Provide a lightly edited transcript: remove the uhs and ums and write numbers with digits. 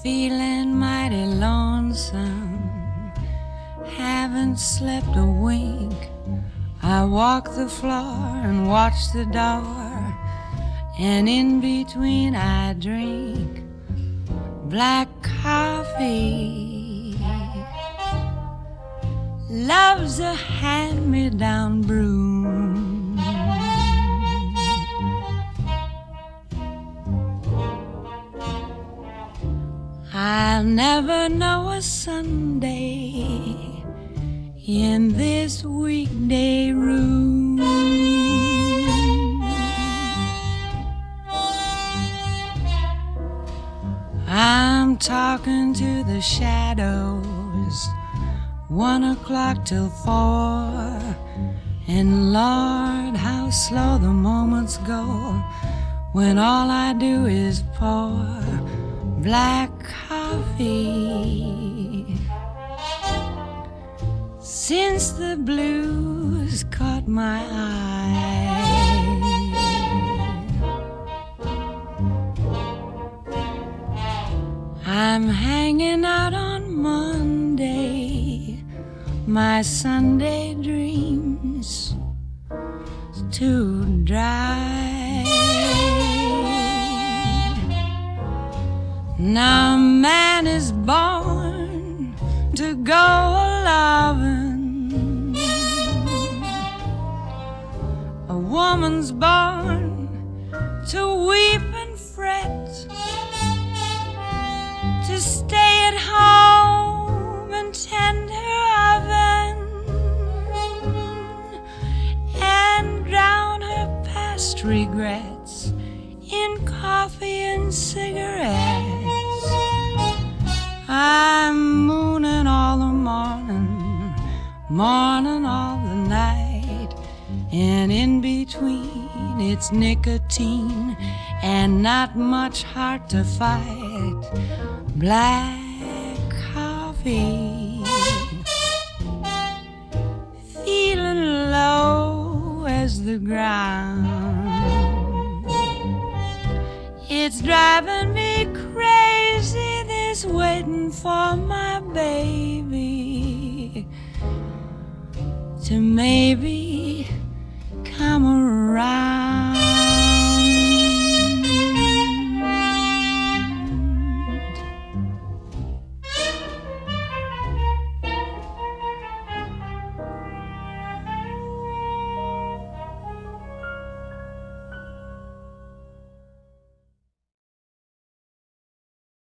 feeling mighty lonesome, haven't slept a wink. I walk the floor and watch the door, and in between I drink black coffee. Love's a hand-me-down broom. I'll never know a Sunday in this weekday room. I'm talking to the shadows, 1 o'clock till 4, and Lord, how slow the moments go when all I do is pour black coffee. Since the blues caught my eye, I'm hanging out on Monday, my Sunday dreams too dry. Now man is born to go a-lovin', a woman's born to weep and fret, to stay at home and tend her oven and drown her past regrets in coffee and cigarettes. I'm mooning all the morning, morning all the night, and in between it's nicotine and not much heart to fight. Black coffee, feeling low as the ground. It's driving me crazy, this waiting for my baby to maybe